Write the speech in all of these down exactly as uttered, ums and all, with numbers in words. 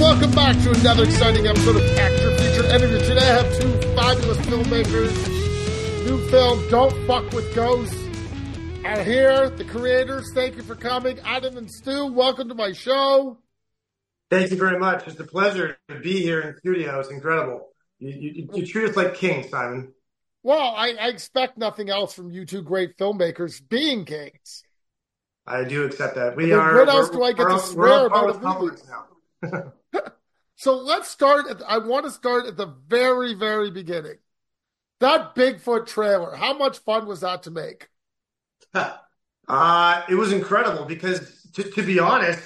welcome back to another exciting episode of Actor Feature Interview. Today I have two fabulous filmmakers. New film, Don't Fuck With Ghosts, are here. The creators, thank you for coming. Adam and Stu, welcome to my show. Thank you very much. It's a pleasure to be here in the studio. It's incredible. You, you, you treat us like kings, Simon. Well, I, I expect nothing else from you two great filmmakers being kings. I do accept that. We I mean, are. What else do I get to swear about a movie? Now. So let's start. At, I want to start at the very, very beginning. That Bigfoot trailer. How much fun was that to make? uh, it was incredible because, to, to be honest,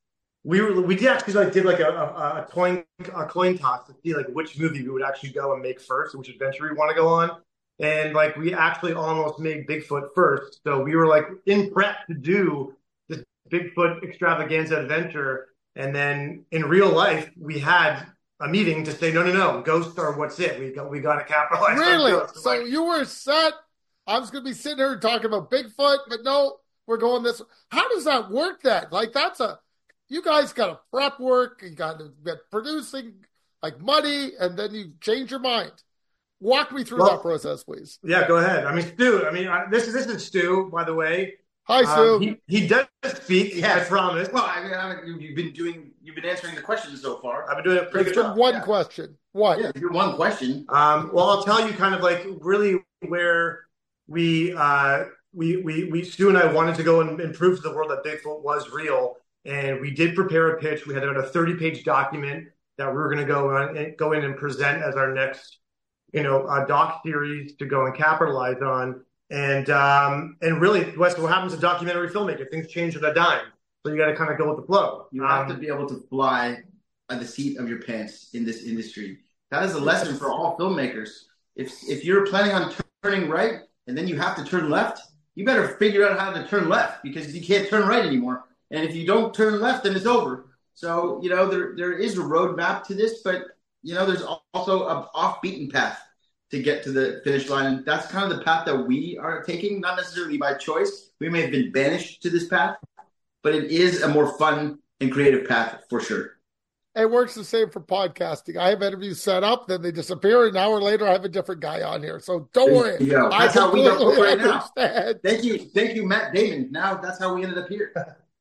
we were we did actually like did like a, a, a coin a coin toss to see like which movie we would actually go and make first, and which adventure we want to go on. And like we actually almost made Bigfoot first, so we were like in prep to do this Bigfoot extravaganza adventure. And then in real life, we had a meeting to say, no, no, no, ghosts are what's it. We got, we got to capitalize really? on ghosts. So like, you were set. I was going to be sitting here talking about Bigfoot, but no, we're going this. How does that work then? Like that's a, you guys got to prep work. You got to get producing like money, and then you change your mind. Walk me through well, that process, please. Yeah, go ahead. I mean, Stu, I mean, I, this, this is Stu, by the way. Hi, Stu. Um, he, he does speak. Yeah, I promise. Well, I mean, I mean, you've been doing, you've been answering the questions so far. I've been doing a pretty it's good been job. One yeah. question. What? Yeah, you're one question. Um, well, I'll tell you kind of like really where we, uh, we, we, we, Stu and I wanted to go and, and prove to the world that Bigfoot was real, and we did prepare a pitch. We had about a thirty-page document that we were going to go on and go in and present as our next, you know, uh, doc series to go and capitalize on. And um, and really, Wes, what happens to documentary filmmaking? Things change at a dime. So you got to kind of go with the flow. You um, have to be able to fly at the seat of your pants in this industry. That is a lesson for all filmmakers. If if you're planning on turning right and then you have to turn left, you better figure out how to turn left because you can't turn right anymore. And if you don't turn left, then it's over. So, you know, there there is a roadmap to this, but, you know, there's also an off-beaten path to get to the finish line. And that's kind of the path that we are taking, not necessarily by choice. We may have been banished to this path, but it is a more fun and creative path for sure. It works the same for podcasting. I have interviews set up, then they disappear. An hour later, I have a different guy on here. So don't worry. Yeah, that's I how we go right understand. now. Thank you. Thank you, Matt Damon. Now that's how we ended up here.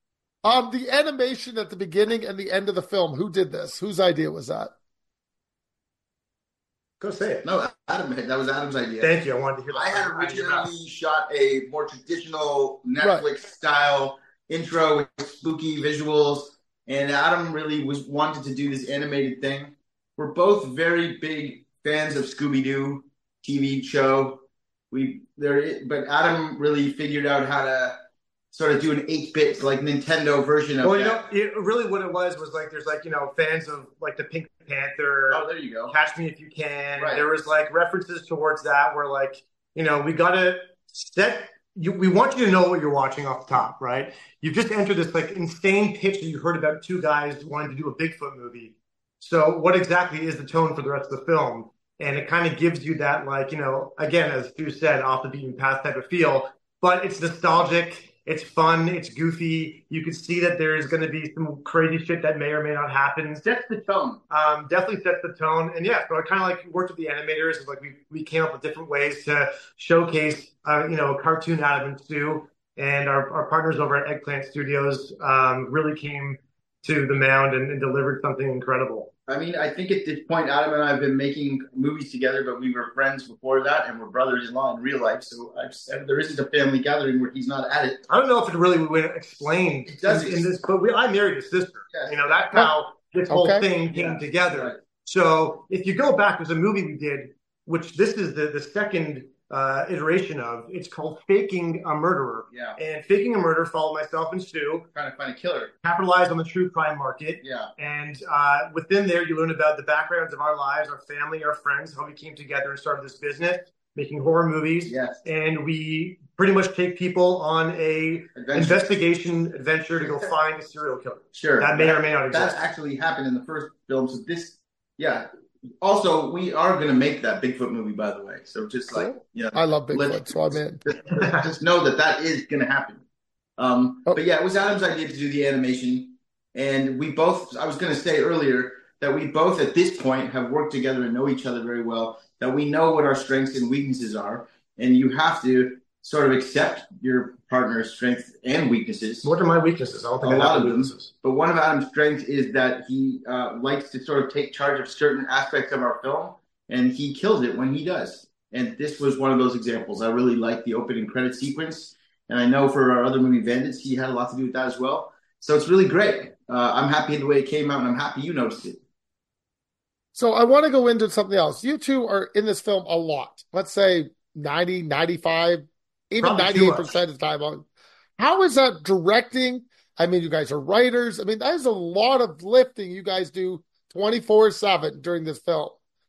um, the animation at the beginning and the end of the film, who did this? Whose idea was that? Go say it. No, Adam. That was Adam's idea. Thank you. I wanted to hear that. I had originally shot a more traditional Netflix-style right. intro with spooky visuals, and Adam really was wanted to do this animated thing. We're both very big fans of Scooby-Doo T V show. We there, but Adam really figured out how to sort of do an eight-bit like Nintendo version of well, you that. know, it, really what it was was like there's like, you know, fans of like the Pink Panther. Oh, there you go. Catch Me If You Can. Right. There was like references towards that where like, you know, we got to set, you, we want you to know what you're watching off the top, right? You've just entered this like insane pitch that you heard about two guys wanting to do a Bigfoot movie. So what exactly is the tone for the rest of the film? And it kind of gives you that like, you know, again, as Stu said, off the beaten path type of feel, but it's nostalgic. It's fun. It's goofy. You can see that there's going to be some crazy shit that may or may not happen. Sets the tone. Um, definitely sets the tone. And yeah, so I kind of like worked with the animators. It's like we we came up with different ways to showcase, uh, you know, cartoon Adam and Stu. And our, our partners over at Eggplant Studios um, really came to the mound and, and delivered something incredible. I mean, I think at this point, Adam and I have been making movies together, but we were friends before that, and we're brothers-in-law in real life. So I've said there isn't a family gathering where he's not at it. I don't know if it really would explain it does in, in this, but we, I married his sister. Yes. You know, that's how this whole okay. thing came yeah. together. Right. So if you go back, there's a movie we did, which this is the, the second uh, iteration of. It's called Faking a Murderer. Yeah. And Faking a Murder followed myself and Stu. Trying to find a killer. Capitalized on the true crime market. Yeah. And uh, within there, you learn about the backgrounds of our lives, our family, our friends, how we came together and started this business, making horror movies. Yes. And we pretty much take people on a Adventure. investigation adventure to go find a serial killer. Sure. That may or may not exist. That actually happened in the first film. So this, yeah. Also, we are going to make that Bigfoot movie, by the way. So just like, you know, I love Bigfoot, so I'm in. Just, just know that that is going to happen. Um, oh. But yeah, it was Adam's idea to do the animation. And we both, I was going to say earlier, that we both at this point have worked together and know each other very well, that we know what our strengths and weaknesses are. And you have to sort of accept your partner's strengths and weaknesses. What are my weaknesses? I don't think A I lot have of them. weaknesses. But one of Adam's strengths is that he uh, likes to sort of take charge of certain aspects of our film, and he kills it when he does. And this was one of those examples. I really like the opening credit sequence, and I know for our other movie, Bandits, he had a lot to do with that as well. So it's really great. Uh, I'm happy the way it came out, and I'm happy you noticed it. So I want to go into something else. You two are in this film a lot. Let's say ninety, ninety-five, even Probably too ninety-eight percent of the time. On. How is that directing? I mean, you guys are writers. I mean, that is a lot of lifting you guys do twenty-four seven during this film.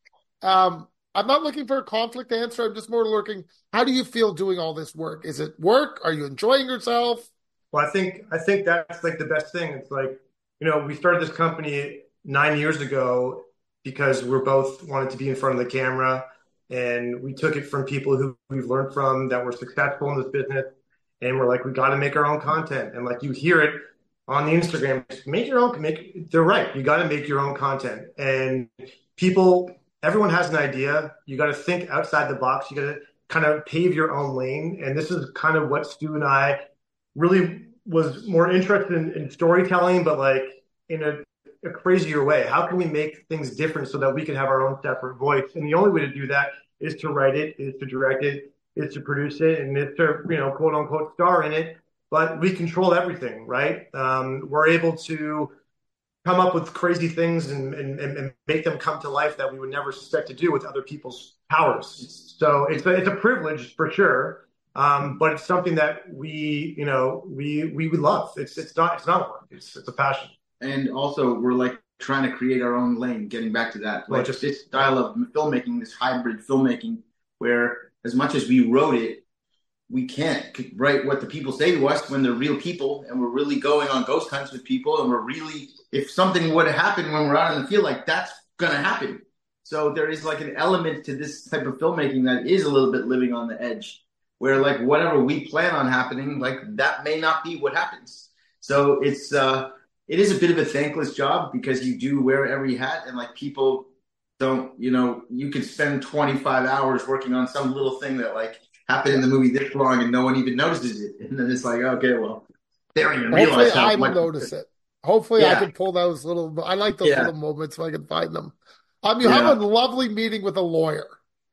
Um, I'm not looking for a conflict answer. I'm just more looking, how do you feel doing all this work? Is it work? Are you enjoying yourself? Well, I think I think that's like the best thing. It's like, you know, we started this company nine years ago because we're both wanted to be in front of the camera, and we took it from people who we've learned from that were successful in this business, and we're like, we got to make our own content. And like you hear it on the Instagram, make your own. Make they're right. You got to make your own content, and people, everyone has an idea. You got to think outside the box. You got to kind of pave your own lane, and this is kind of what Stu and I really was more interested in, in storytelling, but like in a, a crazier way. How can we make things different so that we can have our own separate voice? And the only way to do that is to write it, is to direct it, is to produce it, and is to, you know, quote unquote star in it. But we control everything, right? Um, we're able to come up with crazy things and, and, and make them come to life that we would never suspect to do with other people's powers. So it's a, it's a privilege for sure. Um, but it's something that we, you know, we we would love. It's it's not it's not work. It's it's a passion. And also, we're like trying to create our own lane. Getting back to that, Well, like just- this style of filmmaking, this hybrid filmmaking, where as much as we wrote it, we can't write what the people say to us when they're real people, and we're really going on ghost hunts with people, and we're really, if something would happen when we're out in the field, like that's gonna happen. So there is like an element to this type of filmmaking that is a little bit living on the edge, where like whatever we plan on happening, like that may not be what happens. So it's uh it is a bit of a thankless job because you do wear every hat, and like people don't, you know, you could spend twenty-five hours working on some little thing that like happened in the movie this long and no one even notices it. And then it's like, okay, well, they don't even Hopefully realize how I will much notice it. Hopefully I Yeah. can pull those little, I like those Yeah. little moments if I can find them. Um, you Yeah. have a lovely meeting with a lawyer.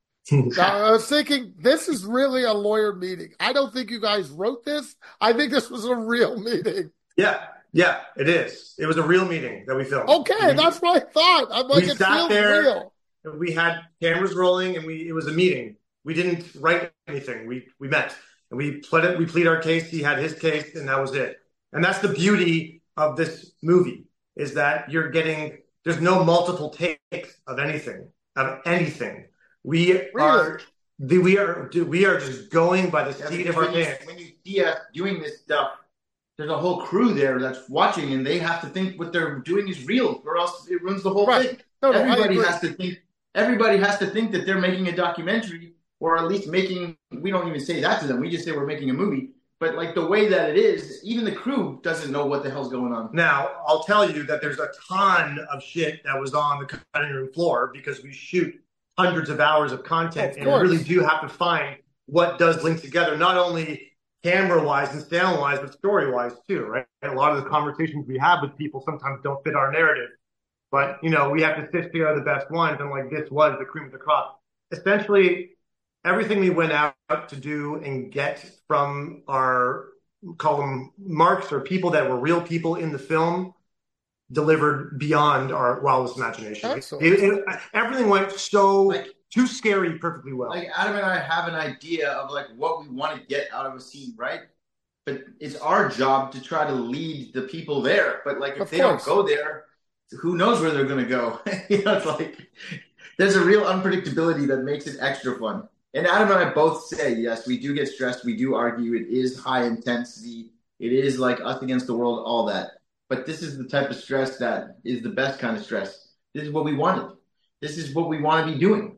Now, I was thinking, this is really a lawyer meeting. I don't think you guys wrote this. I think this was a real meeting. Yeah, yeah, it is. It was a real meeting that we filmed. Okay, we, that's what I thought. I'm like, we it sat feels there. real. We had cameras rolling, and we it was a meeting. We didn't write anything. We we met and we pled it. We plead our case. He had his case, and that was it. And that's the beauty of this movie, is that you're getting, there's no multiple takes of anything of anything. We Really? are the we are we are just going by the seat of our when you, pants. when you see us doing this stuff, there's a whole crew there that's watching, and they have to think what they're doing is real, or else it ruins the whole Right. thing. No, no, I everybody agree. has to think. Everybody has to think that they're making a documentary, or at least making. We don't even say that to them. We just say we're making a movie. But like the way that it is, even the crew doesn't know what the hell's going on. Now, I'll tell you that there's a ton of shit that was on the cutting room floor because we shoot hundreds of hours of content, Of and course. really do have to find what does link together, not only camera-wise and sound-wise, but story-wise too, right? And a lot of the conversations we have with people sometimes don't fit our narrative. But, you know, we have to sift together the best ones, and like this was the cream of the crop. Essentially, everything we went out to do and get from our, call them marks, or people that were real people in the film, delivered beyond our wildest imagination. Excellent. It, it, everything went so Like- too scary perfectly well. Like Adam and I have an idea of like what we want to get out of a scene, right? But it's our job to try to lead the people there. But like if Of they course. don't go there, who knows where they're going to go? You know, it's like there's a real unpredictability that makes it extra fun. And Adam and I both say, yes, we do get stressed. We do argue. It is high intensity. It is like us against the world, all that. But this is the type of stress that is the best kind of stress. This is what we wanted. This is what we want to be doing.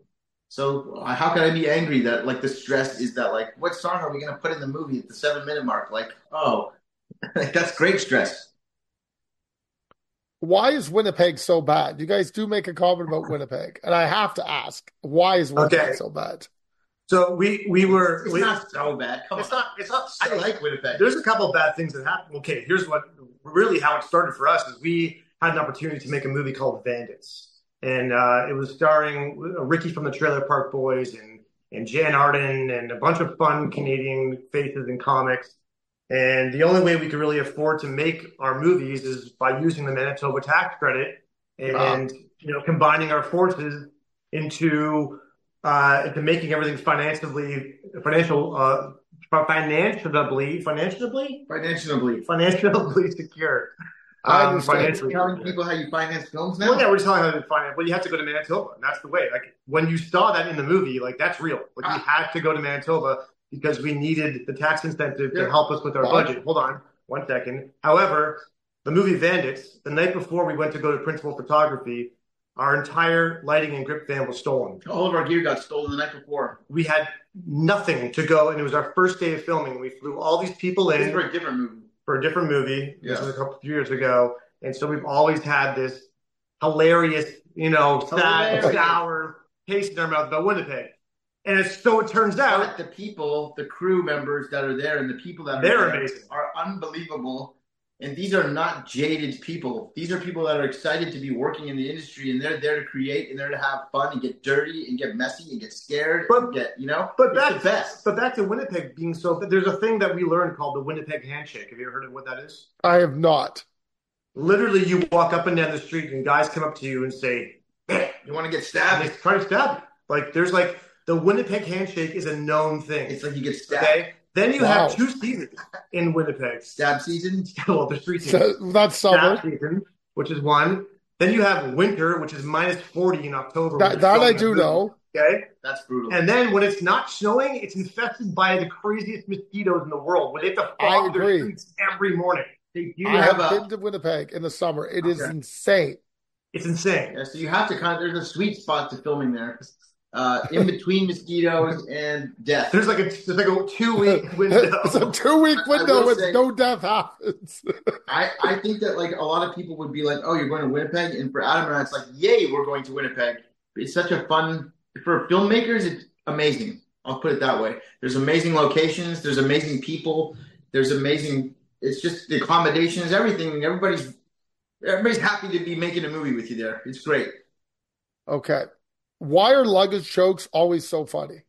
So uh, how can I be angry that like the stress is that like, what song are we going to put in the movie at the seven minute mark? Like, oh, like, that's great stress. why is Winnipeg so bad? You guys do make a comment about Winnipeg, and I have to ask, why is Winnipeg Okay. so bad? So we we were. It's we, not so bad. Come it's on. not. It's not. I like Winnipeg. There's a couple of bad things that happened. Okay, here's what really how it started for us is we had an opportunity to make a movie called Bandits, and uh, it was starring Ricky from the Trailer Park Boys and and Jan Arden and a bunch of fun Canadian faces in comics. And the only way we could really afford to make our movies is by using the Manitoba tax credit and Wow. you know combining our forces into uh, into making everything financially financial uh, financially financially Financially. financially secure. I Um, understand. financially Telling secure. people how you finance films now? Well, yeah, we're just telling how to finance. Well, you have to go to Manitoba, and that's the way. Like when you saw that in the movie, like that's real. Like we had to go to Manitoba because we needed the tax incentive to Yeah. help us with our Wow. budget. Hold on one second. However, the movie Bandits, the night before we went to go to Principal Photography, our entire lighting and grip van was stolen. All of our gear got stolen the night before. We had nothing to go, and it was our first day of filming. We flew all these people This is in for a different movie. for a different movie. This Yeah. was a couple few years ago, and so we've always had this hilarious, you know, sad, Hilarious. sour taste in our mouth about Winnipeg. And it's, so it turns out But the people, the crew members that are there and the people that are they're there amazing. are unbelievable. And these are not jaded people. These are people that are excited to be working in the industry, and they're there to create and they're to have fun and get dirty and get messy and get scared But- and get, you know, But it's back, the best. but back to Winnipeg being so. There's a thing that we learned called the Winnipeg handshake. Have you ever heard of what that is? I have not. Literally, you walk up and down the street, and guys come up to you and say, "Eh," You want to get and stabbed? they try to stab you. Like there's like the Winnipeg handshake is a known thing. It's like you get stabbed. Okay, then you Wow. have two seasons in Winnipeg. Stab season. Well, there's three seasons. So that's summer. That season, which is one. Then you have winter, which is minus forty in October. That which is that I filming do a movie, know. Okay, That's brutal. and then when it's not snowing, it's infested by the craziest mosquitoes in the world. Where they have to I fog their agree. streets every morning. They do I have have a. been to Winnipeg in the summer. It is Okay. insane. It's insane. Yeah, so you have to kind of. There's a sweet spot to filming there, uh, in between mosquitoes and death. There's like a there's like a two week window. It's a two-week I- I window will when say- no death happens. I, I think that like a lot of people would be like, oh, you're going to Winnipeg, and for Adam and I, it's like, yay, we're going to Winnipeg. It's such a fun for filmmakers. It's amazing. I'll put it that way. There's amazing locations. There's amazing people. There's amazing. It's just the accommodations, everything. Everybody's everybody's happy to be making a movie with you there. It's great. Okay. Why are luggage chokes always so funny?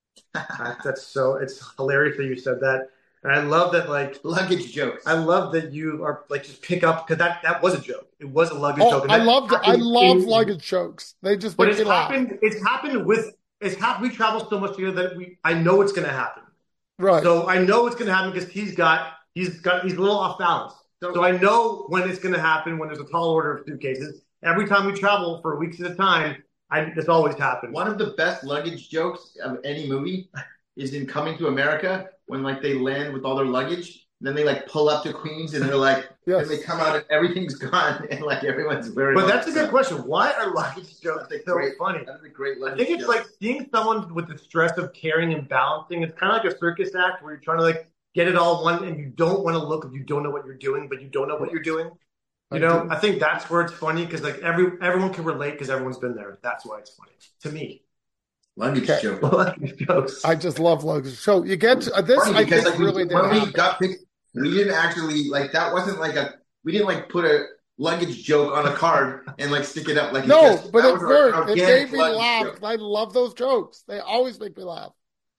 That's so. It's hilarious that you said that, and I love that. Like Luggage jokes. I love that you are like just pick up because that that was a joke. It was a luggage Oh, joke. and I that love I happened love in- luggage chokes. They just But make it's me laugh. happened. It's happened with. It's happened. We travel so much together that we. I know it's going to happen. Right. So I know it's going to happen because he's got. He's got. He's a little off balance. So- So I know when it's going to happen. When there's a tall order of suitcases. Every time we travel for weeks at a time, I, this always happens. One of the best luggage jokes of any movie is in Coming to America when like they land with all their luggage, then they like pull up to Queens and they're like, Yes. and they come out and everything's gone and like everyone's wearing. But all that's a that good stuff. question. Why are luggage jokes That's a so great- funny? That is a great I luggage think it's joke. like seeing someone with the stress of carrying and balancing. It's kind of like a circus act where you're trying to like get it all in one, and you don't want to look if you don't know what you're doing, but you don't know what you're doing. You I know, do. I think that's where it's funny because like every everyone can relate because everyone's been there. That's why it's funny to me. luggage Okay. joke. Luggage jokes. I just love luggage. So you get to, uh, this. Funny I because think like we, really did when we happen. got picked, we didn't actually like that. Wasn't like a we didn't like put a luggage joke on a card and like stick it up like No, just, but that it was our worked. It organic made me luggage laugh. joke. I love those jokes. They always make me laugh.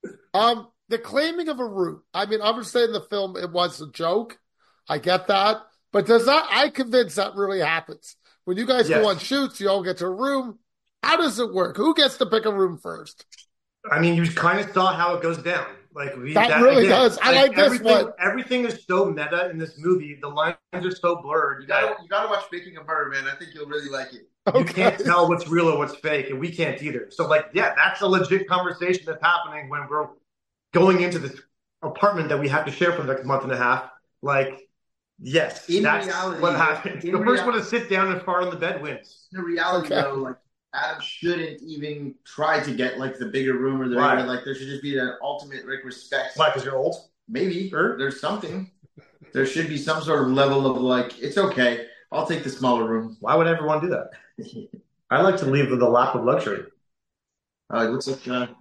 Um, the claiming of a route. I mean, obviously in the film it was a joke. I get that. But does that, I'm convinced that really happens. When you guys Yes. go on shoots, you all get to a room. How does it work? Who gets to pick a room first? I mean, you kind of saw how it goes down. Like we, That really does. I like this everything, one. Everything is so meta in this movie. The lines are so blurred. You gotta you gotta watch Making a Murder, man. I think you'll really like it. You Okay. can't tell what's real or what's fake, and we can't either. So, like, yeah, that's a legit conversation that's happening when we're going into this apartment that we have to share for the next month and a half. Like, yes, In that's reality, what happens. in The first rea- one to sit down and fart on the bed wins. In reality, Okay. though, like Adam shouldn't even try to get like the bigger room or the Why? bigger, like there should just be an ultimate like respect. Why? Because you're old. Maybe Sure. there's something. There should be some sort of level of like it's okay. I'll take the smaller room. Why would everyone do that? I like to leave with the lap of luxury. Uh, it looks like uh,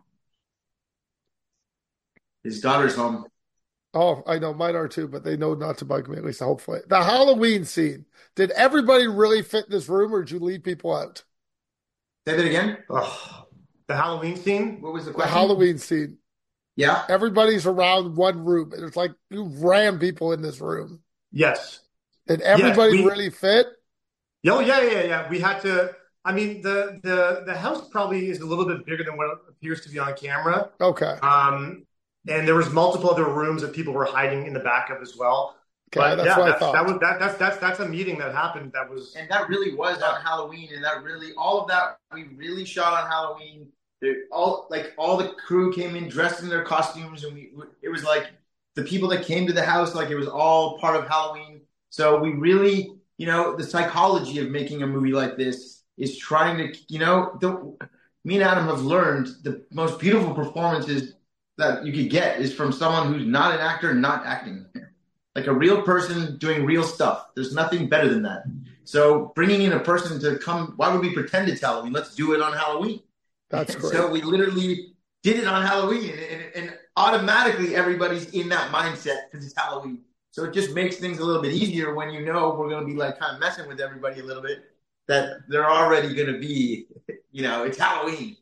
his daughter's home. Oh, I know mine are too, but they know not to bug me, at least hopefully. The Halloween scene. Did everybody really fit in this room or did you leave people out? Say that again. Oh, the Halloween scene? What was the The question? Halloween scene. Yeah. Everybody's around one room. And it's like you ran people in this room. Yes. Did everybody Yes, we- really fit? Oh, yeah, yeah, yeah. We had to, I mean, the, the, the house probably is a little bit bigger than what it appears to be on camera. Okay. Um, and there was multiple other rooms that people were hiding in the back of as well. Okay, But that's yeah, what I that's, thought. that was that, that's that's that's a meeting that happened. That was And that really was on Halloween, and that really, all of that, we really shot on Halloween. There- All like all the crew came in dressed in their costumes, and we it was like the people that came to the house, like it was all part of Halloween. So we really, you know, the psychology of making a movie like this is trying to, you know, the, me and Adam have learned the most beautiful performances that you could get is from someone who's not an actor, not acting. Like a real person doing real stuff. There's nothing better than that. So bringing in a person to come, why would we pretend it's Halloween? Let's do it on Halloween. That's great. So we literally did it on Halloween, and, and, and automatically everybody's in that mindset because it's Halloween. So it just makes things a little bit easier when you know we're going to be like kind of messing with everybody a little bit, that they're already going to be, you know, it's Halloween.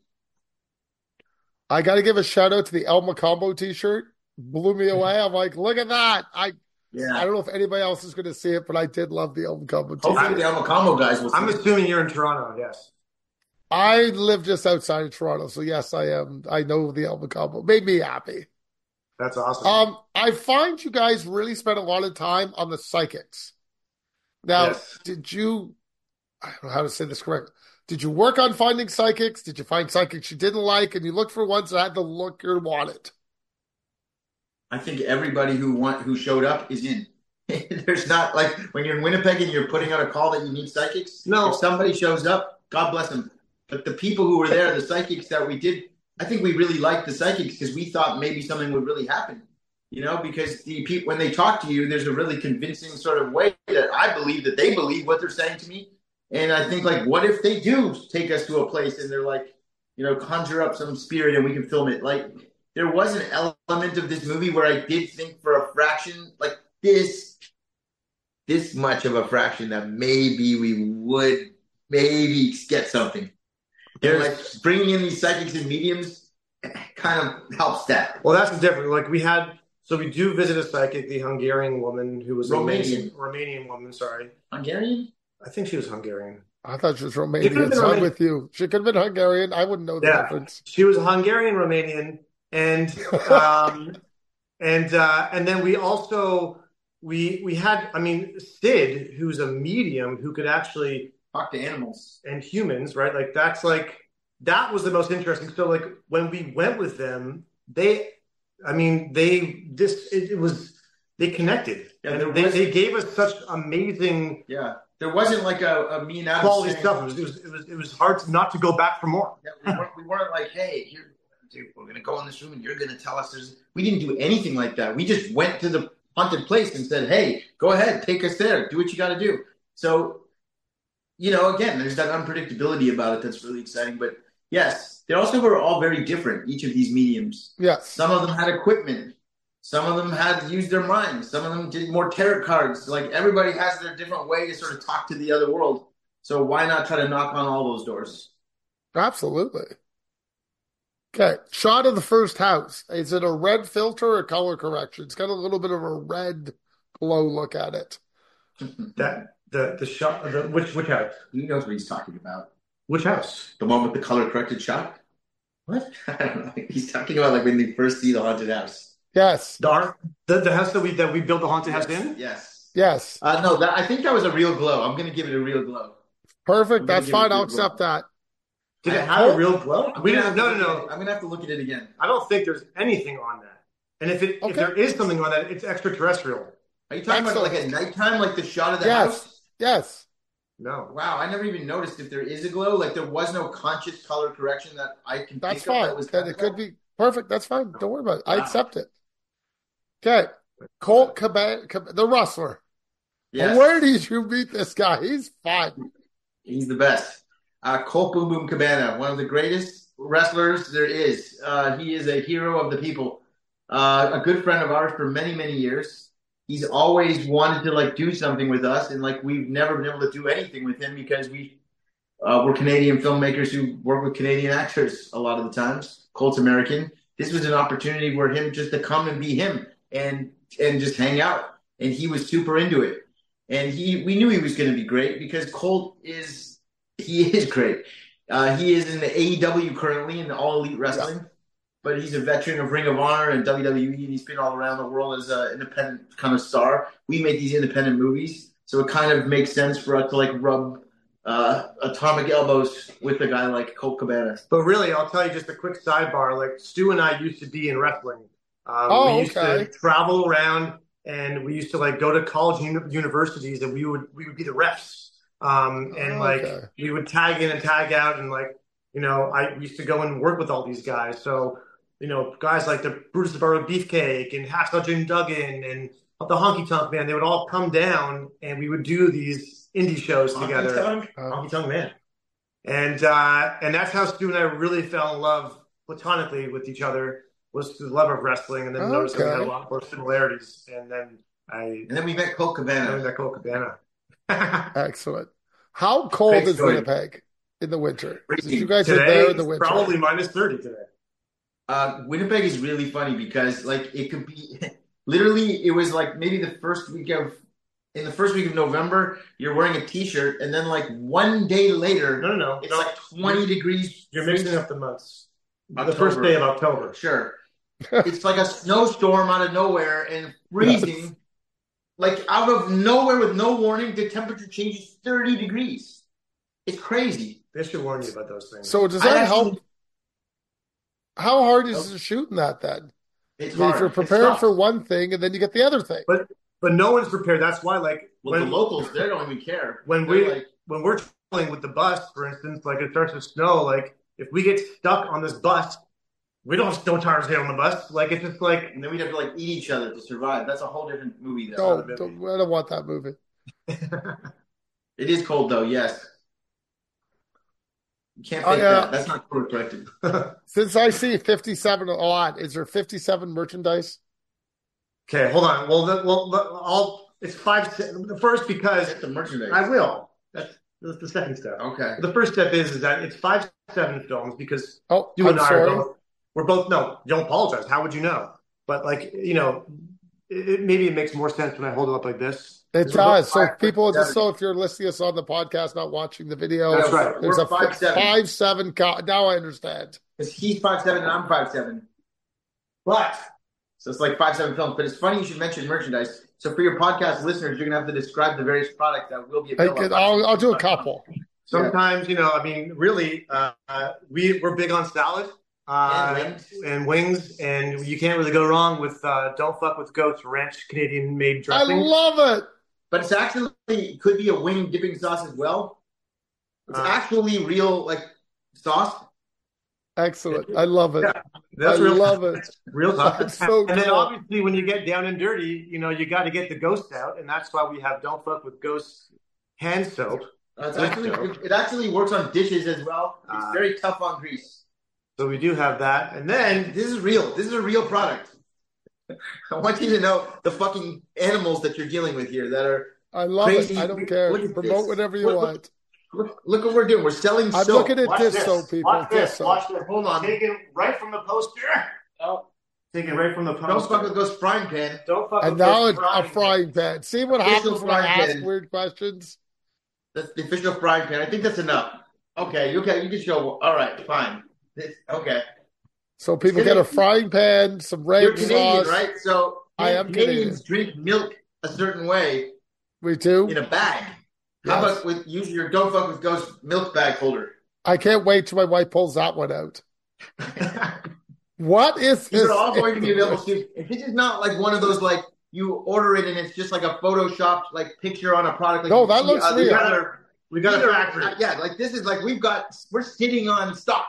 I got to give a shout out to the El Macombo t-shirt. Blew me away. I'm like, look at that. I Yeah. I don't know if anybody else is going to see it, but I did love the El Macombo Hopefully t-shirt. the El Macombo guys will see I'm it. assuming you're in Toronto. Yes. I live just outside of Toronto, so yes, I am. I know the El Macombo. Made me happy. That's awesome. Um, I find you guys really spent a lot of time on the psychics. Now, Yes. did you, I don't know how to say this correctly. Did you work on finding psychics? Did you find psychics you didn't like and you looked for ones that had the look you wanted? I think everybody who want who showed up is in. There's not like when you're in Winnipeg and you're putting out a call that you need psychics. No. If somebody shows up, God bless them. But the people who were there, the psychics that we did, I think we really liked the psychics because we thought maybe something would really happen. You know, because the people when they talk to you, there's a really convincing sort of way that I believe that they believe what they're saying to me. And I think like, what if they do take us to a place and they're like, you know, conjure up some spirit and we can film it? Like, there was an element of this movie where I did think for a fraction, like this, this much of a fraction that maybe we would maybe get something. They're like bringing in these psychics and mediums kind of helps that. Well, that's the difference. Like we had, so we do visit a psychic, the Hungarian woman who was Romanian. amazing. Romanian woman, sorry. Hungarian? I think she was Hungarian. I thought she was She could've Romanian, been so I'm Romanian. with you. She could have been Hungarian. I wouldn't know the Yeah. difference. She was Hungarian, Romanian, and um, and uh, and then we also we we had, I mean, Sid, who's a medium who could actually Talk to animals. and humans, right? Like that's like that was the most interesting. So like when we went with them, they, I mean, they this it, it was they connected. Yeah, and there they, was- they gave us such amazing Yeah. There wasn't like a, a me and Adam quality saying- stuff. It was, it was it was it was hard to, not to go back for more. Yeah, we, weren't, we weren't like, hey, here, dude, we're going to go in this room and you're going to tell us there's. We didn't do anything like that. We just went to the haunted place and said, hey, go ahead, take us there. Do what you got to do. So, you know, again, there's that unpredictability about it that's really exciting. But yes, they also were all very different, each of these mediums. Yes. Some of them had equipment. Some of them had to use their minds. Some of them did more tarot cards. Like everybody has their different way to sort of talk to the other world. So why not try to knock on all those doors? Absolutely. Okay. Shot of the first house. Is it a red filter or color correction? It's got a little bit of a red glow look at it. That the the shot the which which house He knows what he's talking about. which house The one with the color corrected shot? what I don't know. He's talking about like when they first see the haunted house. Yes. the art the, the house that we that we built the haunted house in. Yes. Yes. Uh, no, that, I think that was a real glow. I'm going to give it a real glow. Perfect. I'm gonna That's give it fine. a I'll good glow. accept that. Did it I have a hope- real glow? I'm We gonna didn't. have No, to no, look at no. it- I'm going to have to look at it again. I don't think there's anything on that. And if it Okay. if there is something on that, it's extraterrestrial. Are you talking about like Excellent. at nighttime, like the shot of the Yes. house? Yes. No. Wow, I never even noticed if there is a glow. Like there was no conscious color correction that I can That's think of fine. that was Then it could be perfect. That's fine. Don't worry about it. I Wow. accept it. Okay. Colt Cabana, the Rustler. Yes. Where did you meet this guy? He's fun. He's the best. Uh, Colt Boom Boom Cabana, one of the greatest wrestlers there is. Uh, he is a hero of the people. Uh, a good friend of ours for many, many years. He's always wanted to like do something with us, and like we've never been able to do anything with him because we uh, we're Canadian filmmakers who work with Canadian actors a lot of the times. Colt's American. This was an opportunity for him just to come and be him and and just hang out, and he was super into it. And he we knew he was going to be great because Colt is he is great. Uh, he is in the A E W currently in the All Elite Wrestling. Yeah. But he's a veteran of Ring of Honor and W W E, and he's been all around the world as an independent kind of star. We make these independent movies, so it kind of makes sense for us to like rub uh, atomic elbows with a guy like Colt Cabana. But really, I'll tell you just a quick sidebar. Like Stu and I used to be in wrestling. Um, oh, we used okay. to travel around, and we used to like go to college uni- universities, and we would we would be the refs, um, and oh, like okay. we would tag in and tag out, and like you know, I used to go and work with all these guys, so. You know, guys like the Brutus the Barber Beefcake and Hacksaw Jim Duggan and the Honky Tonk Man, they would all come down and we would do these indie shows Honky together. Tonk? Uh, Honky Tonk Man. And uh, and that's how Stu and I really fell in love platonically with each other, was through the love of wrestling, and then okay. noticed that we had a lot more similarities. And then I And then we met Colt Cabana. And we met Colt Cabana. Excellent. How cold Great is story. Winnipeg in the winter? Did Freezing. you guys Today, are there in the winter? probably minus thirty today. Uh, Winnipeg is really funny because like it could be literally it was like maybe the first week of in the first week of November you're wearing a t-shirt and then like one day later No, no, no. it's like twenty degrees. You're mixing up the months. October. The first day of October. Sure. It's like a snowstorm out of nowhere and freezing. Yes. Like out of nowhere with no warning, the temperature changes thirty degrees. It's crazy. They should warn you about those things. So does I that actually- help? How hard is it shooting that then? It's I mean, hard. if you're It's prepared tough. for one thing and then you get the other thing. But but no one's prepared. That's why, like, Well, when the locals, they don't even care. when They're we like, when we're traveling with the bus, for instance, like it starts to snow, like if we get stuck on this bus, we don't have snow tires here on the bus. Like it's just like and then we'd have to like eat each other to survive. That's a whole different movie. Though. No, not a movie. don't, I don't want that movie. It is cold though. Yes. You can't Oh, fake yeah. that. That's not color corrected. Since I see fifty-seven a lot, is there fifty-seven merchandise? okay. Hold on. Well, the, well, the, I'll it's five. The first because Get the merchandise. I will. That's that's the second step. Okay. The first step is is that it's five seven films because Oh, you I'm and I sorry. are both. We're both no. Don't apologize. How would you know? But like you know, it, it, maybe it makes more sense when I hold it up like this. It We're both does. So five, people, seven. just so if you're listening to us on the podcast, not watching the video, That's right. there's We're a five seven. five seven. Co- now I understand. Because he's five seven and I'm five seven. But So it's like five seven films. But it's funny you should mention merchandise. So for your podcast listeners, you're gonna have to describe the various products that will be I available. could, I'll, I'll do a couple. sometimes, you know, I mean, really, uh, uh, we we're big on salad uh, And wings. and wings, and you can't really go wrong with uh, Don't Fuck with Goats Ranch Canadian made I dressing. love it. But it's actually it could be a wing dipping sauce as well. It's Uh, actually real like sauce. Excellent. I love it. Yeah, that's I real, love it. real tough. That's so and then cool. obviously, when you get down and dirty, you know, you got to get the ghost out, and that's why we have Don't Fuck with Ghosts hand soap. Uh, it's Good actually, dough. it, it actually works on dishes as well. It's Uh, very tough on grease. So we do have that, and then This is real. This is a real product. I want you to know the fucking animals that you're dealing with here that are I love crazy. it. I don't care. Look at Promote this. whatever you Look, look, want. Look, look what we're doing. We're selling I'm soap. looking at watch this, this. soap, people. Watch This this. soap. Watch this. Hold on. Taken right from the poster. Oh, Taken right from the poster. don't fuck with Ghost frying pan. Don't fuck And with now Ghost it's a frying. frying pan. See what Official happens when I frying ask pan. weird questions? That's the official frying pan. I think that's enough. Okay, okay, you can show. All right, fine. This, okay. So people get a frying pan, some You're red Canadian, sauce. right? So I am Canadians drink milk a certain way We do. in a bag. How Yes. about with using your Don't Fuck with Ghost milk bag holder? I can't wait till my wife pulls that one out. What is These this? are all going to be available soon. If this is not like one of those like you order it and it's just like a photoshopped like picture on a product. Like No, you that see, looks uh, these real. other- We got these a are- factory. uh, yeah, like this is like we've got we're sitting on stock.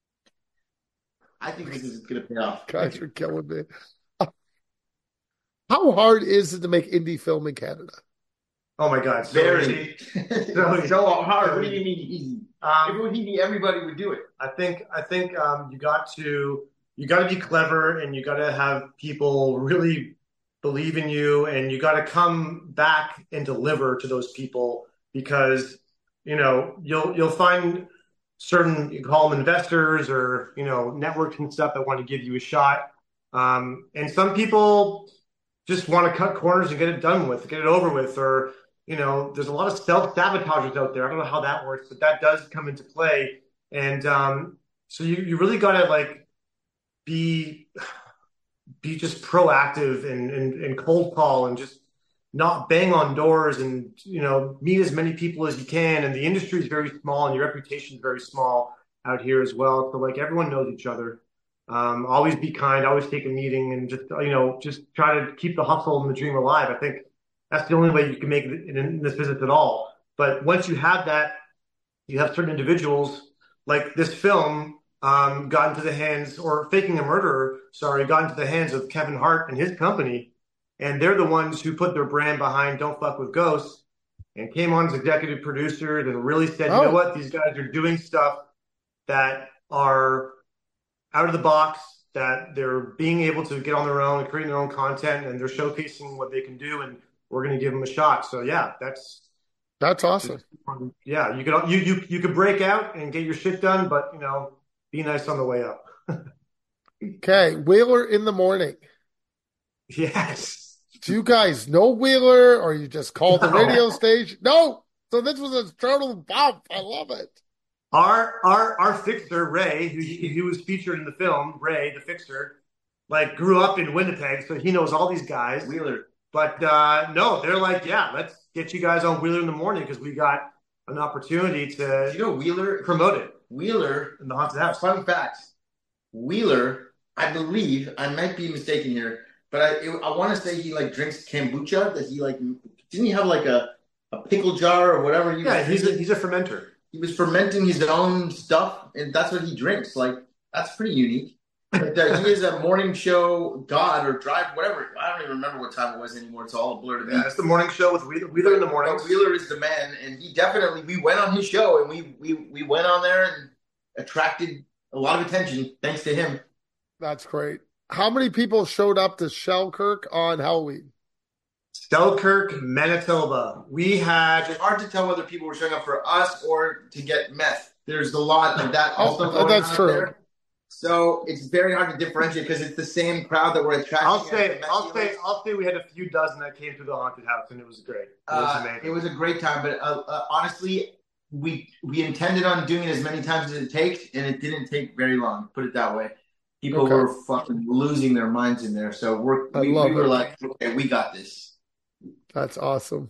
I think this is going to pay off. Guys, you're killing me. How hard is it to make indie film in Canada? Oh my God, so Very. easy. so, so hard. What do you mean easy? Um, if it was easy, everybody would do it. I think I think um, you got to you got to be clever, and you got to have people really believe in you, and you got to come back and deliver to those people, because you know you'll you'll find certain, you call them investors, or you know networks and stuff, that want to give you a shot, um, and some people just want to cut corners and get it done with, get it over with, or you know, there's a lot of self-sabotagers out there. I don't know how that works, but that does come into play. And um, so you, you really got to like be be just proactive, and, and, and cold call, and just not bang on doors, and, you know, meet as many people as you can. And the industry is very small, and your reputation is very small out here as well. So like everyone knows each other. Um, always be kind, always take a meeting, and just, you know, just try to keep the hustle and the dream alive. I think that's the only way you can make it in this business at all. But once you have that, you have certain individuals, like this film um, got into the hands, or Faking a Murderer, sorry, got into the hands of Kevin Hart and his company. And they're the ones who put their brand behind Don't Fuck with Ghosts, and came on as executive producers, and really said, oh, you know what, these guys are doing stuff that are out of the box, that they're being able to get on their own and create their own content, and they're showcasing what they can do, and we're going to give them a shot. So yeah, that's that's awesome. Yeah, you could you you you could break out and get your shit done, but you know, be nice on the way up. Okay, Wheeler in the Morning. Yes. Do you guys know Wheeler, or you just call the radio station? No. So this was a total bump. I love it. Our our our fixer, Ray, who he was featured in the film, Ray the fixer, like grew up in Winnipeg, so he knows all these guys. Wheeler. But uh, no, they're like, yeah, let's get you guys on Wheeler in the Morning, because we got an opportunity to, you know, Wheeler promote it. Wheeler in the haunted house. Fun fact: Wheeler, I believe, I might be mistaken here, but I it, I want to say he like drinks kombucha. That he like didn't he have like a, a pickle jar or whatever? He yeah, was he's a, he's a fermenter. He was fermenting his own stuff, and that's what he drinks. Like, that's pretty unique. But uh, he is a morning show god, or drive, whatever. I don't even remember what time it was anymore. It's all a blur to me. Yeah, it's the morning show with Wheeler, Wheeler in the morning. Wheeler is the man, and he definitely, we went on his show, and we, we, we went on there and attracted a lot of attention thanks to him. That's great. How many people showed up to Selkirk on Halloween? Selkirk, Manitoba. We had... It's hard to tell whether people were showing up for us or to get meth. There's a lot of that also oh, going that's on true. There. So it's very hard to differentiate, because it's the same crowd that we're attracting. I'll say, I'll say, I'll say, we had a few dozen that came to the haunted house, and it was great. It was uh, amazing. It was a great time, but uh, uh, honestly, we we intended on doing it as many times as it takes, and it didn't take very long. Put it that way. People okay. were fucking losing their minds in there. So we're we, we were it. like, okay, we got this. That's awesome.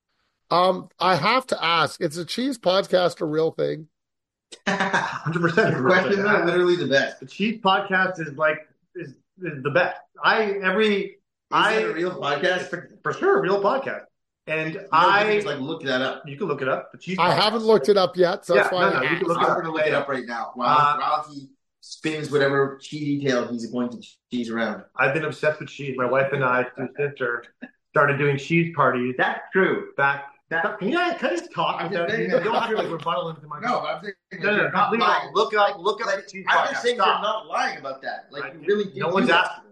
Um, I have to ask: it's a cheese podcast a real thing? one hundred percent. The questions are literally the best. The Cheese Podcast is like is, is the best. I every is I it a real podcast for, for sure, a real podcast. And you know, I just, like look that up. You can look it up. The Cheese. I Podcast. haven't looked it up yet, so yeah, that's why no, no, I you can look I'm it up. going to look it up right now while, uh, while he spins whatever cheese detail he's going to cheese around. I've been obsessed with cheese. My wife and I, through sister, started doing cheese parties. That's true. Back. That, can you guys can I just talk? I'm just saying, you don't have to like rebuttal into my. No, I'm saying no, no, no, no, look up, look up like, the cheese I'm podcast. just saying Stop. you're not lying about that. Like, I, you really no one's asking.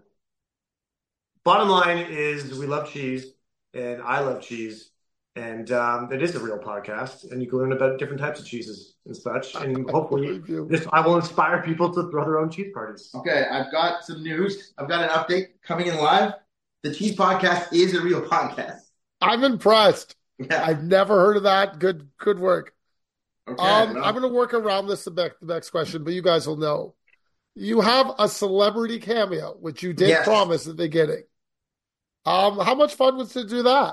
Bottom line is, we love cheese, and I love cheese, and um, it is a real podcast, and you can learn about different types of cheeses and such, and hopefully, this I will inspire people to throw their own cheese parties. Okay, I've got some news. I've got an update coming in live. The Cheese Podcast is a real podcast. I'm impressed. Yeah. I've never heard of that. Good, good work. Okay, um, well. I'm going to work around this the next, the next question, but you guys will know. You have a celebrity cameo, which you did yes. promise at the beginning. Um, how much fun was to do that?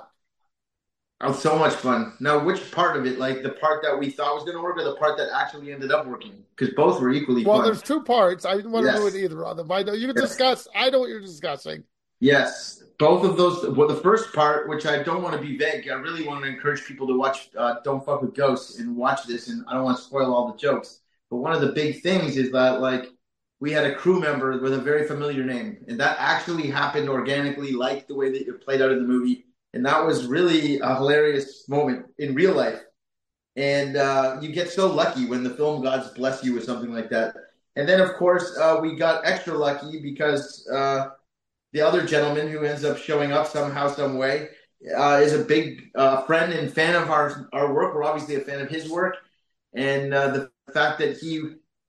Oh, so much fun. Now, which part of it? Like the part that we thought was going to work, or the part that actually ended up working? Because both were equally well, fun. Well, there's two parts. I didn't want yes. to do it either of them. I know you can yes. discuss. I know what you're discussing. Yes, both of those. Well, the first part, which I don't want to be vague, I really want to encourage people to watch uh, Don't Fuck with Ghosts and watch this, and I don't want to spoil all the jokes. But one of the big things is that, like, we had a crew member with a very familiar name, and that actually happened organically, like the way that it played out in the movie. And that was really a hilarious moment in real life. And uh, you get so lucky when the film gods bless you with something like that. And then, of course, uh, we got extra lucky because uh, the other gentleman who ends up showing up somehow, some way, uh, is a big uh, friend and fan of our our work. We're obviously a fan of his work, and uh, the fact that he,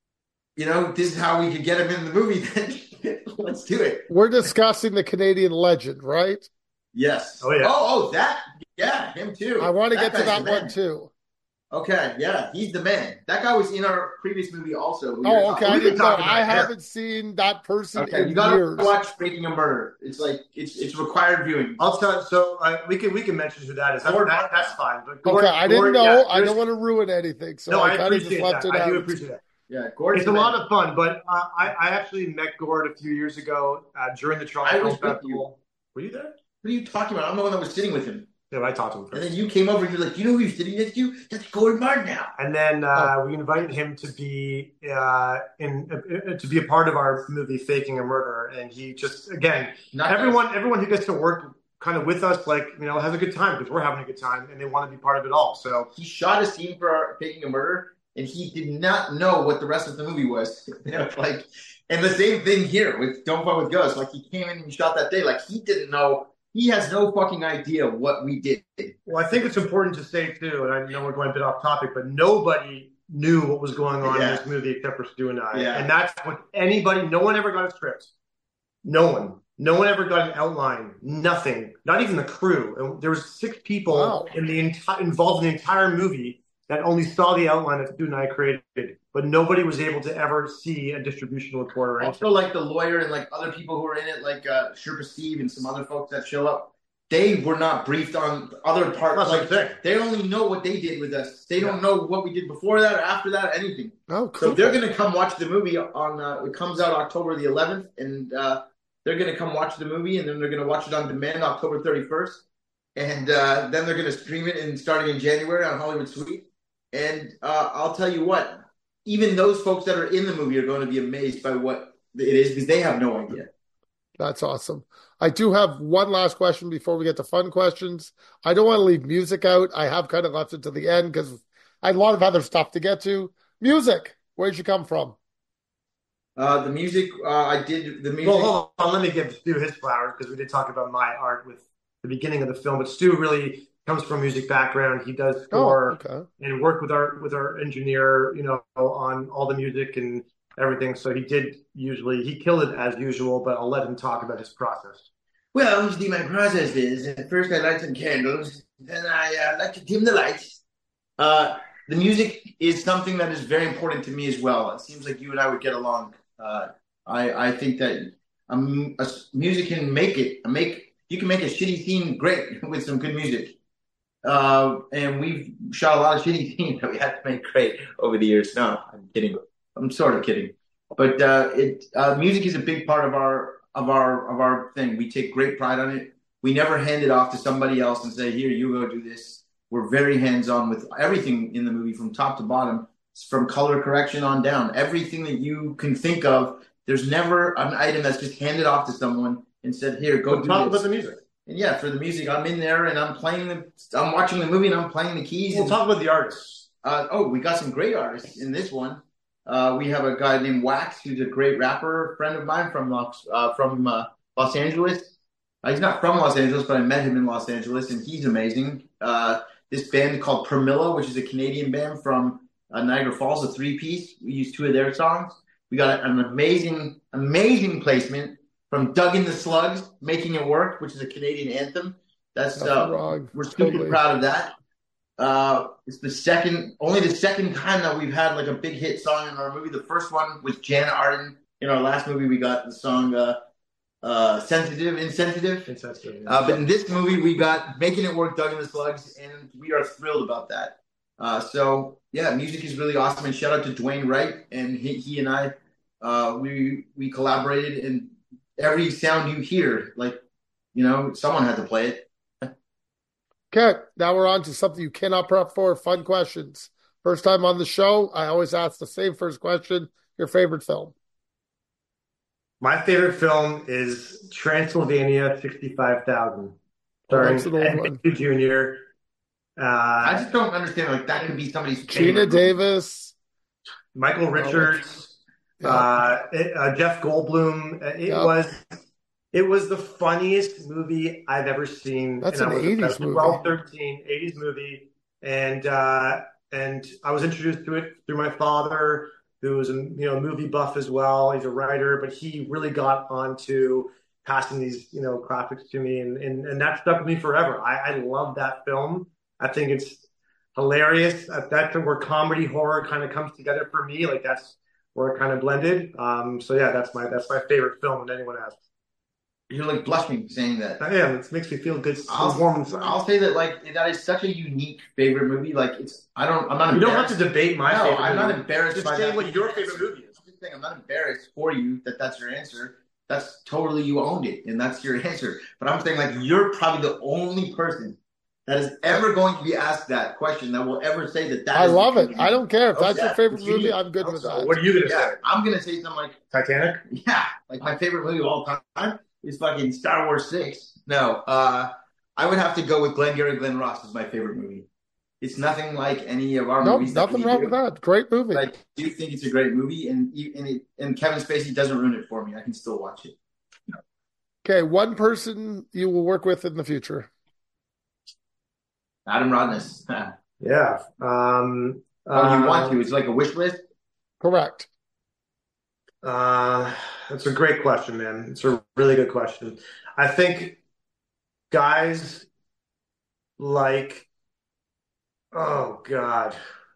you know, this is how we could get him in the movie. Then let's do it. We're discussing the Canadian legend, right? Yes. Oh, yeah. Oh, oh, that. Yeah, him too. I want to That get to guy's that the one man. too. Okay, yeah, he's the man. That guy was in our previous movie also. We Oh, were- okay. we I can didn't know. talk about I it, yeah. haven't seen that person Okay, in you gotta years. watch Making a Murder. It's like it's it's required viewing. I'll tell. So uh, we can we can mention who that is. That, Gordon. that, that's fine. But Okay, Gordon, I didn't Gordon, know. yeah, I there's- don't want to ruin anything, so No, I I kind of just appreciate left that. it I out. do appreciate that. Yeah, Gordon's It's a the lot man. of fun, but uh, I, I actually met Gord a few years ago uh, during the I Toronto was Film with you. Festival. Were you there? What are you talking about? I'm the one that was sitting with him. Yeah, I talked to him And first. then you came over and you're like, you know who you're sitting next to? That's Gordon Martin now. And then uh, we invited him to be uh, in uh, to be a part of our movie Faking a Murder, and he just again Not everyone everyone who gets to work kind of with us, like you know, has a good time because we're having a good time, and they want to be part of it all. So He shot a scene for our Faking a Murder, and he did not know what the rest of the movie was. You know, like, and the same thing here with Don't Fuck with Ghosts. Like, he came in and shot that day. Like, he didn't know. He has no fucking idea what we did. well, I think it's important to say too, and I know we're going a bit off topic, but nobody knew what was going on Yeah. in this movie except for Stu and I, Yeah. and that's what anybody. No one ever got a script. No one. No one ever got an outline. Nothing. Not even the crew. And there was six people Wow. in the enti- involved in the entire movie that only saw the outline that Stu and I created, but nobody was able to ever see a distribution report or anything. Also, like the lawyer and like other people who are in it, like uh, Sherpa Steve and some other folks that show up, they were not briefed on other parts. That's what Like, I'm saying. they only know what they did with us. They don't know what we did before that or after that or anything. Oh, So cool. they're going to come watch the movie on. Uh, it comes out October the eleventh, and uh, they're going to come watch the movie, and then they're going to watch it on demand October thirty-first, and uh, then they're going to stream it in starting in January on Hollywood Suite. And uh, I'll tell you what, even those folks that are in the movie are going to be amazed by what it is because they have no idea. That's awesome. I do have one last question before we get to fun questions. I don't want to leave music out. I have kind of left it to the end because I had a lot of other stuff to get to. Music, where'd you come from? Uh, the music, uh, I did the music. Well, hold on. Let me give Stu his flowers because we did talk about my art with the beginning of the film, but Stu really comes from a music background. He does score Oh, okay. and worked with our with our engineer, you know, on all the music and everything. So he did usually he killed it as usual, but I'll let him talk about his process. Well, usually my process is at first I light some candles, then I uh, like to dim the lights. Uh, the music is something that is very important to me as well. It seems like you and I would get along. Uh, I I think that um, a, music can make it. Make you can make a shitty scene great with some good music. Uh, and we've shot a lot of shitty scenes that we had to make great over the years. No, I'm kidding. I'm sort of kidding. But uh, it uh, music is a big part of our of our of our thing. We take great pride on it. We never hand it off to somebody else and say, "Here, you go do this." We're very hands on with everything in the movie, from top to bottom, from color correction on down. Everything that you can think of. There's never an item that's just handed off to someone and said, "Here, go But do talk this." about the music. And yeah, for the music, I'm in there and I'm playing the, I'm watching the movie and I'm playing the keys. We'll and, talk about the artists. uh, oh, we got some great artists in this one. Uh, we have a guy named Wax, who's a great rapper, friend of mine from Los, uh, from uh, Los Angeles. Uh, he's not from Los Angeles, but I met him in Los Angeles, and he's amazing. Uh, this band called Permilla, which is a Canadian band from uh, Niagara Falls, a three-piece. We used two of their songs. We got an amazing, amazing placement from Dug in the Slugs, Making It Work, which is a Canadian anthem. That's Nothing uh, wrong. we're super Totally. proud of that. Uh, it's the second, only the second time that we've had like a big hit song in our movie. The first one was Janet Arden. In our last movie, we got the song uh, uh, "Sensitive," "Insensitive." Insensitive. Uh, but in this movie, we got "Making It Work," Dug in the Slugs, and we are thrilled about that. Uh, so yeah, music is really awesome. And shout out to Dwayne Wright, and he, he and I, uh, we we collaborated, and every sound you hear, like, you know, someone had to play it. Okay, now we're on to something you cannot prep for. Fun questions. First time on the show, I always ask the same first question. Your favorite film? My favorite film is Transylvania sixty-five thousand, Oh, that's starring an old Ed one. Begley Junior I Uh, just don't understand. Like that could be somebody's Gina favorite movie. Davis. Michael Oh, what's Richards, yeah, uh, it- uh, Jeff Goldblum. Uh, It yep. was it was the funniest movie I've ever seen, That's and I an was about eighties movie. twelve, thirteen, eighties movie, and uh, and I was introduced to it through my father, who was a you know movie buff as well. He's a writer, but he really got onto passing these you know classics to me, and and, and that stuck with me forever. I, I love that film. I think it's hilarious. Uh, That's where comedy horror kind of comes together for me. Like that's where it kind of blended. Um, so yeah, that's my that's my favorite film. And anyone asks, You're like blushing saying that. I am. It makes me feel good, feel I'll warm inside. I'll say that like that is such a unique favorite movie. Like it's I don't I'm not You don't have embarrassed. to debate my No, favorite I'm not movie. embarrassed Just by say that. what your favorite movie is. I'm just saying I'm not embarrassed for you that that's your answer. That's totally you owned it and that's your answer. But I'm saying like you're probably the only person that is ever going to be asked that question that will ever say that that I is love the it. I don't care. If that's Okay. your favorite It's movie, unique. I'm good with So that. what are you gonna Yeah, say? I'm gonna say something like Titanic? yeah, like my favorite movie of all time is fucking Star Wars six. No, uh, I would have to go with Glengarry Glen Ross as my favorite movie. It's nothing like any of our No, movies that nothing we wrong do. with that. Great movie. But I do think it's a great movie, and and, it, and Kevin Spacey doesn't ruin it for me. I can still watch it. Okay, one person you will work with in the future. Adam Rodness. Oh, Yeah. Um, you want uh, to? It's like a wish list. Correct. uh, that's a great question, man. It's a really good question. I think guys like, oh God.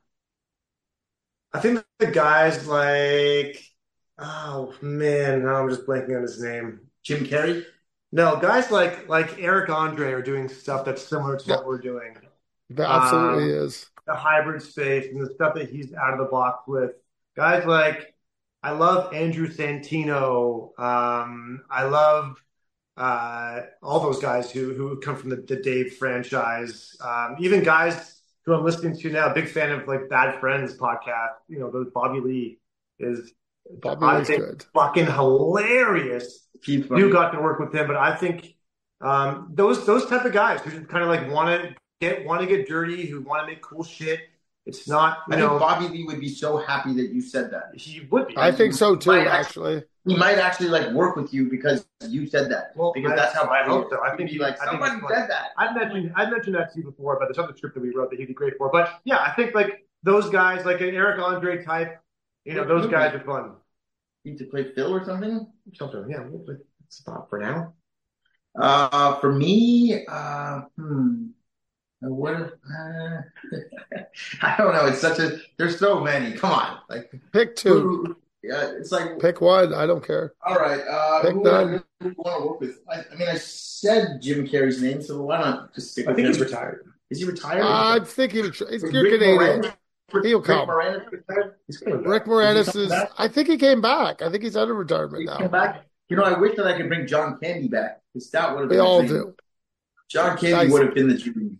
I think the guys like, oh man, now I'm just blanking on his name. Jim Carrey. No, guys like like Eric Andre are doing stuff that's similar to Yeah, what we're doing. that absolutely Um, is. the hybrid space and the stuff that he's out of the box with. Guys like I love Andrew Santino. Um, I love uh, all those guys who who come from the, the Dave franchise. Um, even guys who I'm listening to now, big fan of like Bad Friends podcast. You know, those Bobby Lee is Bobby I Lee's think good. fucking hilarious. He's funny. You got to work with him, but I think um, those those type of guys who just kind of like want to get want to get dirty, who want to make cool shit. It's not, you I think know, Bobby Lee would be so happy that you said that. he would be. I think so too, Might actually, actually. he might actually like work with you because you said that. Well, because I- that's how I Bobby hope is. so. I He'd think be he- like I think somebody he's fun. said that. I've mentioned I've mentioned that to you before about this other script that we wrote that he'd be great for. But yeah, I think like those guys, like an Eric Andre type, you know, those guys are fun. Need to play Phil or something? Something, yeah. We'll stop for now. Uh, for me, uh, hmm, what? If, uh, I don't know. It's such a. There's so many. Come on, like Pick two. who? Yeah, it's like Pick one. I don't care. all right. Uh, Pick who would I none. really want to work with? I, I mean, I said Jim Carrey's name, so why not just stick I with think him? he's retired. Is he retired? I think he would. You're Is Rick Canadian. Moranis- He'll Rick come. Moranis retired? He's coming back. Rick Moranis coming is. back? I think he came back. I think he's out of retirement He now. came back. You know, I wish that I could bring John Candy back because that would have We been. all the dream. do. John Candy Nice. would have been the dream.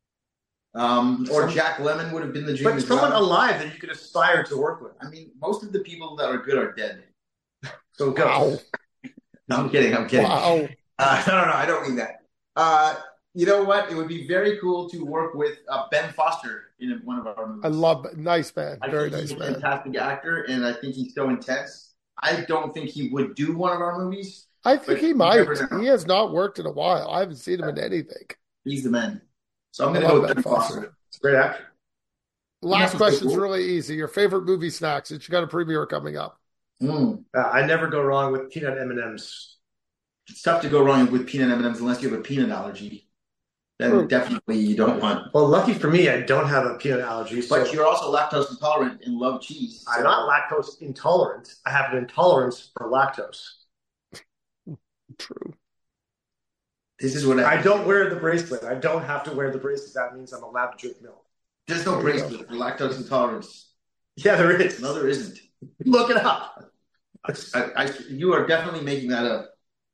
Um, or Some- Jack Lemmon would have been the dream. But as someone well. alive that you could aspire to work with. I mean, most of the people that are good are dead. So go. Wow. No, I'm kidding. I'm kidding. Wow. Uh, no, no, no. I don't mean that. Uh, you know what? It would be very cool to work with uh, Ben Foster in one of our movies. I love. Nice man. I Very think nice he's a man. fantastic actor, and I think he's so intense. I don't think he would do one of our movies. I think But he you might. never know. He has not worked in a while. I haven't seen him in anything. He's the man. So I'm I going to love go with Ben Ben Foster. Foster. It's a great actor. Last Yeah. question's really easy. Your favorite movie snack since you got a premiere coming up. Mm. Uh, I never go wrong with peanut M and M's. It's tough to go wrong with peanut M and M's unless you have a peanut allergy. Then True. definitely you don't want. Well, lucky for me, I don't have a peanut allergy. So But you're also lactose intolerant and love cheese. I'm not lactose intolerant. I have an intolerance for lactose. True. This is what I don't wear the bracelet. I don't have to wear the bracelet. That means I'm allowed to drink milk. There's no There you go. bracelet for lactose intolerance. Yeah, there is. No, there isn't. Look it up. I, I, you are definitely making that up.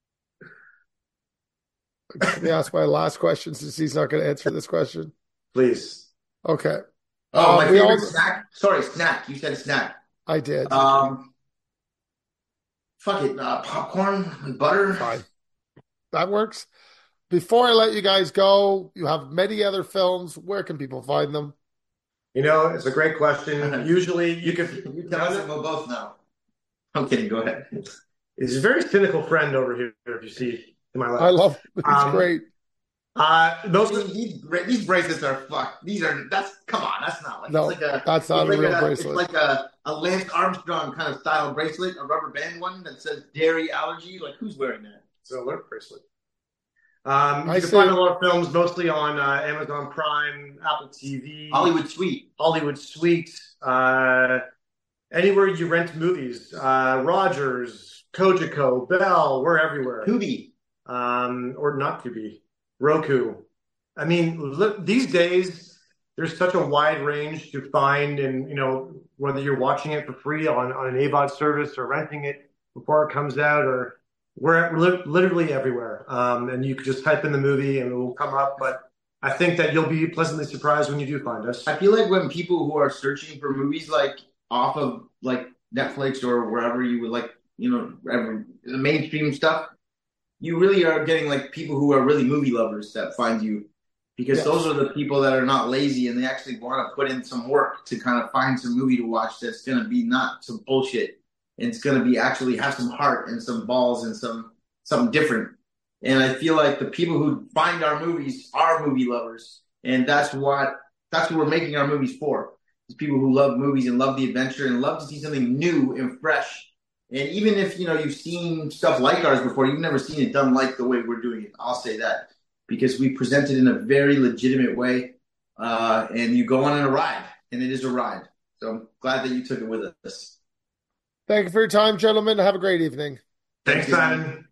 Let me ask my last question since he's not going to answer this question. Please. Okay. Oh, Uh, my we favorite all- snack. Sorry, snack. You said snack. I did. Um, Fuck it, uh, popcorn with butter. Fine. That works. Before I let you guys go, you have many other films. Where can people find them? You know, it's a great question. Usually, you can. You tell us and we'll both know. I'm kidding. Go ahead. He's a very cynical friend over here. If you see to my left, I love. It's Um, great. uh, most These, of, these, bra- these bracelets are fuck. These are that's come on. That's not like No, it's like a that's not it's a like real a, bracelet. It's like a, a Lance Armstrong kind of style bracelet, a rubber band one that says dairy allergy. Like who's wearing that? it's an alert bracelet. Um, I you can see. find a lot of films mostly on uh, Amazon Prime, Apple T V, Hollywood Sweet. Hollywood Suite, uh, anywhere you rent movies. Uh, Rogers, Kojiko, Bell, we're everywhere. Tubi. Um, or not Tubi, Roku. I mean, look, these days there's such a wide range to find, and you know whether you're watching it for free on, on an AVOD service or renting it before it comes out, or we're li- literally everywhere. Um, and you could just type in the movie and it will come up. But I think that you'll be pleasantly surprised when you do find us. I feel like when people who are searching for movies like off of like Netflix or wherever you would like, you know, wherever, the mainstream stuff, you really are getting like people who are really movie lovers that find you because Yes. those are the people that are not lazy and they actually want to put in some work to kind of find some movie to watch that's going to be not some bullshit. And it's going to be actually have some heart and some balls and some something different. And I feel like the people who find our movies are movie lovers, and that's what that's what we're making our movies for. It's people who love movies and love the adventure and love to see something new and fresh. And even if you know you've seen stuff like ours before, you've never seen it done like the way we're doing it. I'll say that because we present it in a very legitimate way, uh, and you go on a ride, and it is a ride. So I'm glad that you took it with us. Thank you for your time, gentlemen. Have a great evening. Thanks, Thank you. Simon.